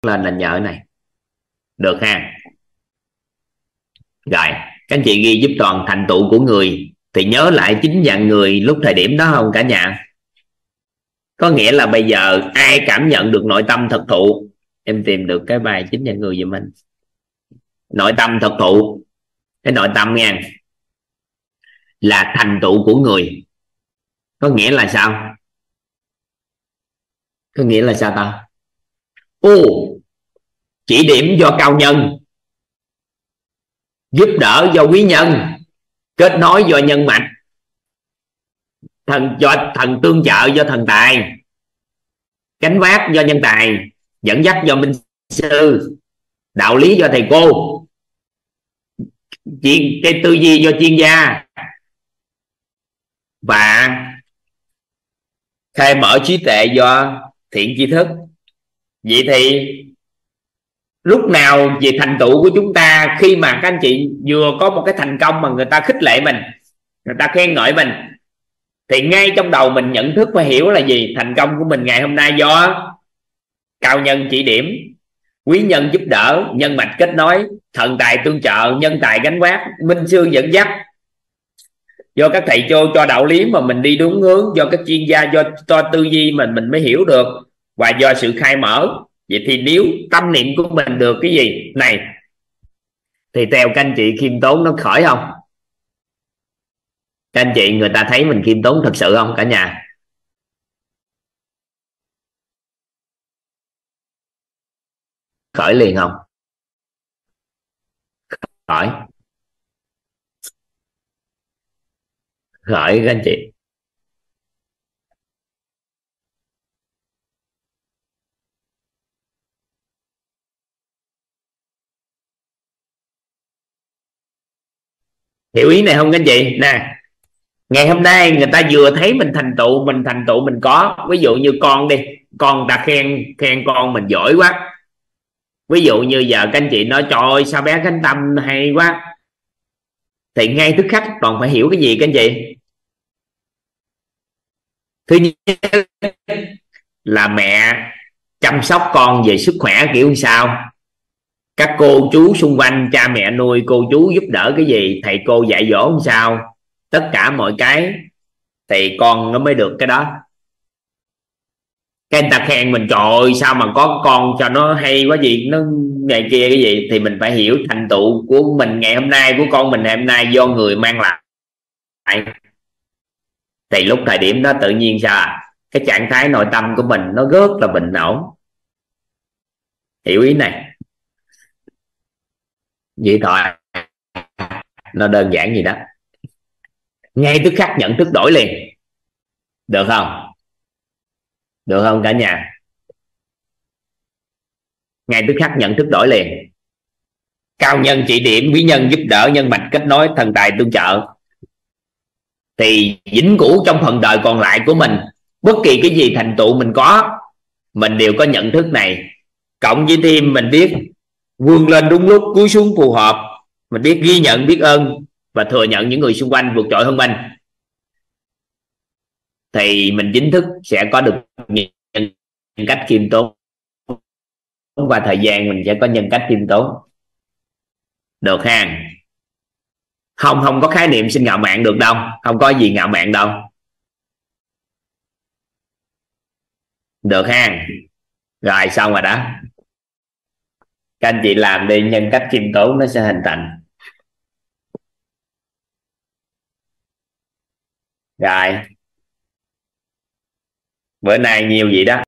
lên là nhờ này, được ha. Rồi các anh chị ghi giúp Toàn thành tựu của người thì nhớ lại chính dạng người lúc thời điểm đó không cả nhà? Có nghĩa là bây giờ ai cảm nhận được nội tâm thực thụ, em tìm được cái bài chính dạng người giùm mình. Nội tâm thực thụ, cái nội tâm nha, là thành tựu của người. Có nghĩa là sao? Có nghĩa là sao ta? Chỉ điểm do cao nhân, giúp đỡ do quý nhân, kết nối do nhân mạch, thần tương trợ do thần tài, gánh vác do nhân tài, dẫn dắt do minh sư, đạo lý do thầy cô, cái tư duy do chuyên gia, và khai mở trí tuệ do thiện tri thức. Vậy thì lúc nào về thành tựu của chúng ta, khi mà các anh chị vừa có một cái thành công mà người ta khích lệ mình, người ta khen ngợi mình, thì ngay trong đầu mình nhận thức phải hiểu là gì? Thành công của mình ngày hôm nay do cao nhân chỉ điểm, quý nhân giúp đỡ, nhân mạch kết nối, thần tài tương trợ, nhân tài gánh vác, minh sư dẫn dắt, do các thầy cô cho đạo lý mà mình đi đúng hướng, do các chuyên gia cho tư duy mình mới hiểu được, và do sự khai mở. Vậy thì nếu tâm niệm của mình được cái gì này thì theo các anh chị khiêm tốn nó khởi không? Các anh chị, người ta thấy mình khiêm tốn thật sự không cả nhà? Khởi liền không? Khởi, khởi các anh chị. Hiểu ý này không các anh chị? Nè, ngày hôm nay người ta vừa thấy mình thành tựu, mình có, ví dụ như con đi, con ta khen con mình giỏi quá. Ví dụ như giờ các anh chị nói trời ơi sao bé Khánh Tâm hay quá, thì ngay tức khắc còn phải hiểu cái gì các anh chị? Thứ nhất là mẹ chăm sóc con về sức khỏe kiểu sao, các cô chú xung quanh, cha mẹ nuôi, cô chú giúp đỡ cái gì, thầy cô dạy dỗ làm sao, tất cả mọi cái thì con nó mới được cái đó. Cái người ta khen mình trời ơi sao mà có con cho nó hay quá gì, nó ngày kia cái gì, thì mình phải hiểu thành tựu của mình ngày hôm nay, của con mình ngày hôm nay do người mang lại. Thì lúc thời điểm đó tự nhiên sao cái trạng thái nội tâm của mình nó rất là bình ổn. Hiểu ý này? Vậy thôi, nó đơn giản gì đó, ngay tức khắc nhận thức đổi liền. Được không? Được không cả nhà? Ngay tức khắc nhận thức đổi liền. Cao nhân chỉ điểm, quý nhân giúp đỡ, nhân mạch kết nối, thần tài tương trợ. Thì vĩnh cửu trong phần đời còn lại của mình, bất kỳ cái gì thành tựu mình có, mình đều có nhận thức này. Cộng với thêm mình biết vươn lên đúng lúc, cúi xuống phù hợp, mình biết ghi nhận, biết ơn và thừa nhận những người xung quanh vượt trội hơn mình, thì mình chính thức sẽ có được nhân cách khiêm tốn, và thời gian mình sẽ có nhân cách khiêm tốn. Được ha? Không có khái niệm sinh ngạo mạn được đâu, không có gì ngạo mạn đâu. Được ha? Rồi xong rồi đó, các anh chị làm đi, nhân cách khiêm tốn nó sẽ hình thành. Rồi bữa nay nhiều vậy đó.